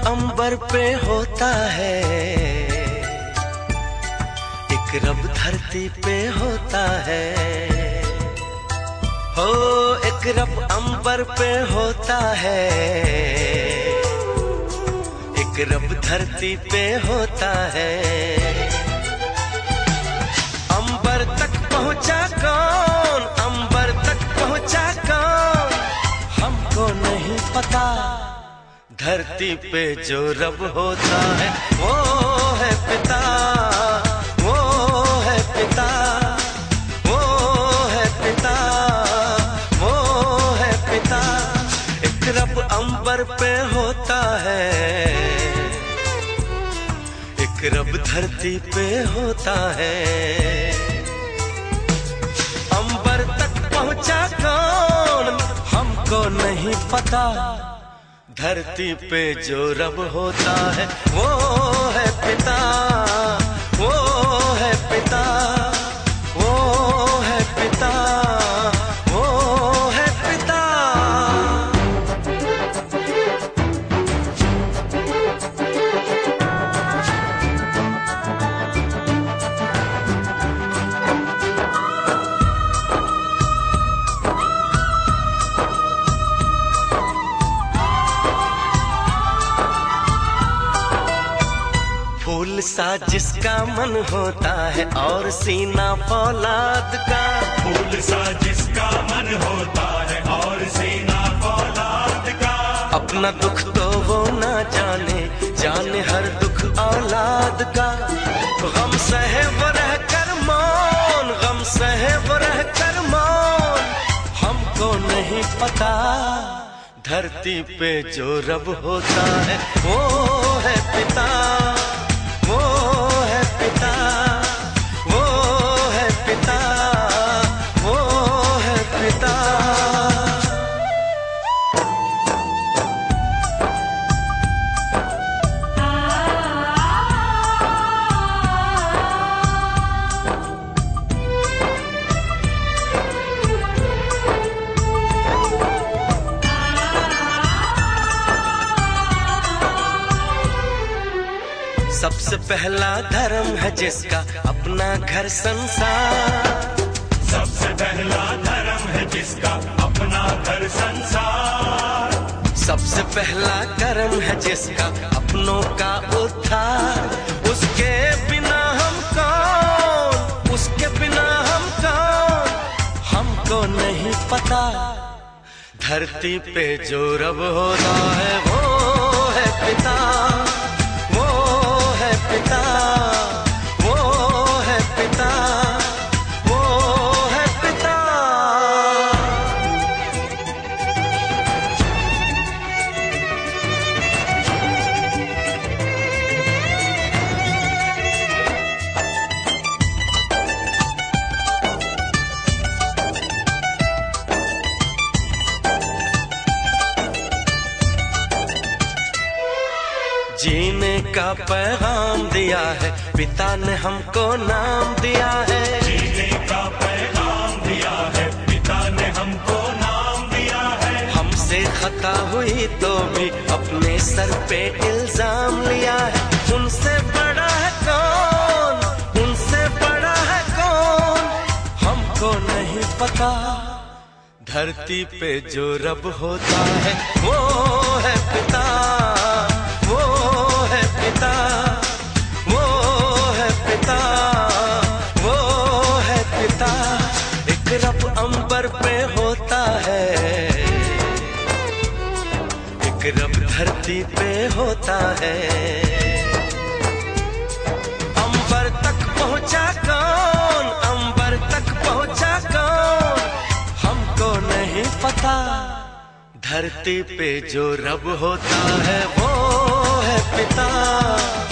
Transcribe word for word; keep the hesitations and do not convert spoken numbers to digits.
अंबर पे होता है, एक रब धरती पे होता है। हो एक रब अंबर पे होता है, एक रब धरती पे होता है। अंबर तक पहुंचा कौन, अंबर तक पहुंचा कौन, हमको नहीं पता। धरती पे जो रब होता है वो है पिता, वो है पिता, वो है पिता, वो है पिता। एक रब अंबर पे होता है, एक रब धरती पे होता है। अंबर तक पहुंचा कौन, हमको नहीं पता। धरती पे जो रब होता है वो है पिता, वो है पिता, वो है पिता, वो है पिता। फूल सा जिसका मन होता है और सीना फौलाद का, फूल सा जिसका मन होता है और सीना फौलाद का। अपना दुख तो वो ना जाने, जाने हर दुख औलाद का। गम सहे वो रह कर मौन, गम सहे वो रह कर मौन, हमको नहीं पता। धरती पे जो रब होता है वो है पिता, वो है पिता, वो है पिता, वो है पिता। सबसे पहला धर्म है जिसका अपना घर संसार, सबसे पहला धर्म है जिसका अपना घर संसार। सबसे पहला कर्म है जिसका अपनों का उद्धार। उसके बिना हम कौन, उसके बिना हम कौन, हमको नहीं पता। धरती पे जो रब होता है वो है पिता, पिता, वो है पिता, वो है पिता। जीने का पैगाम दिया है पिता ने हमको नाम दिया है। जीने का पैगाम दिया है पिता ने हमको नाम दिया है। हमसे खता हुई तो भी अपने सर पे इल्जाम लिया है। उनसे बड़ा है कौन, उनसे बड़ा है कौन, हमको नहीं पता। धरती पे जो रब होता है वो है पिता, वो है पिता, वो है पिता, वो है पिता। एक रब अंबर पे होता है, एक रब धरती पे होता है। अंबर तक पहुंचा कौन, अंबर तक पहुंचा कौन, हमको नहीं पता। धरती पे जो रब होता है वो है पिता।